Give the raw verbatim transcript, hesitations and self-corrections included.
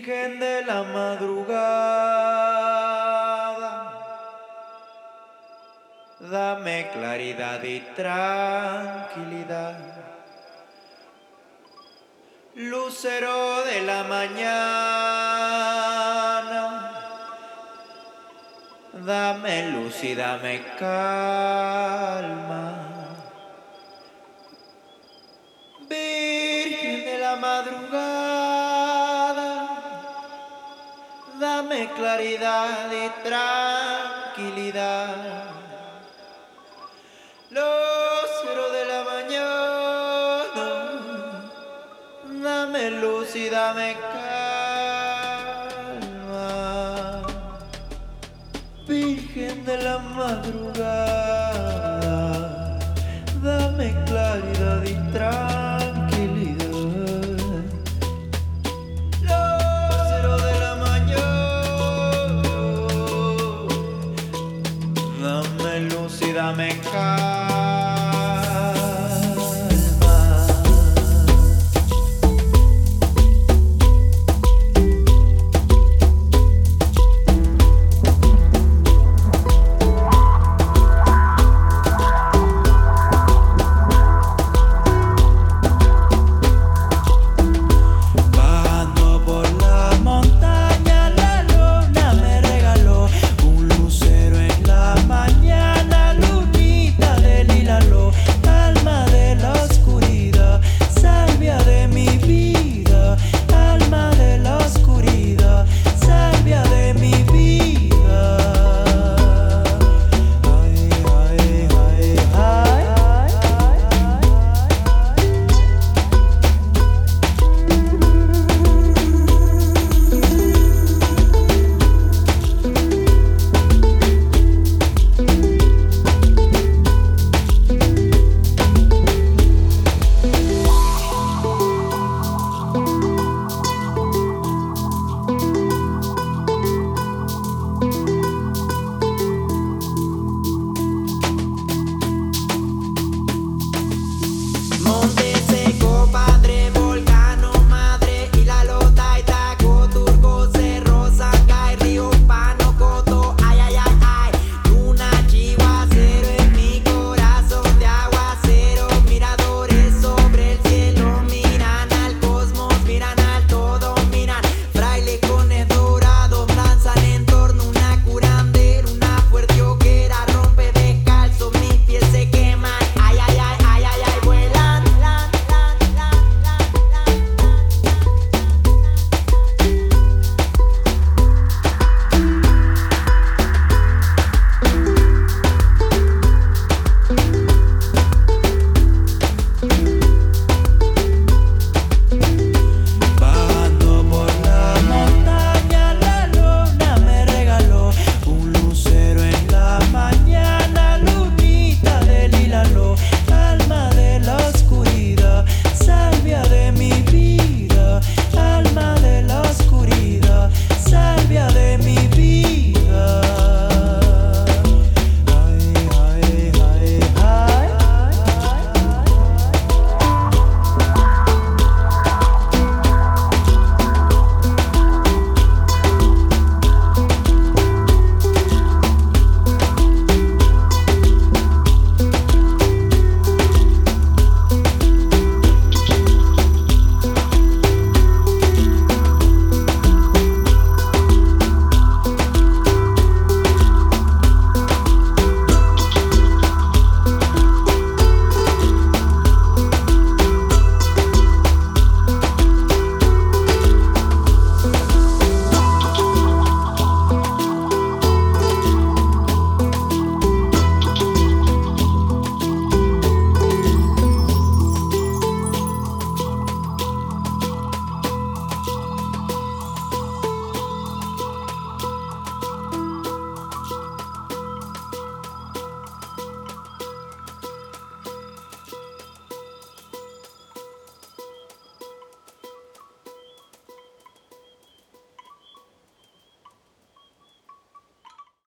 Virgen de la madrugada, dame claridad y tranquilidad. Lucero de la mañana, dame luz y dame calma. Virgen de la madrugada, dame claridad y tranquilidad. Lucero de la mañana, dame luz y dame calma. Virgen de la madrugada, dame claridad y tranquilidad. Lucero de la mañana, dame luz y dame calma.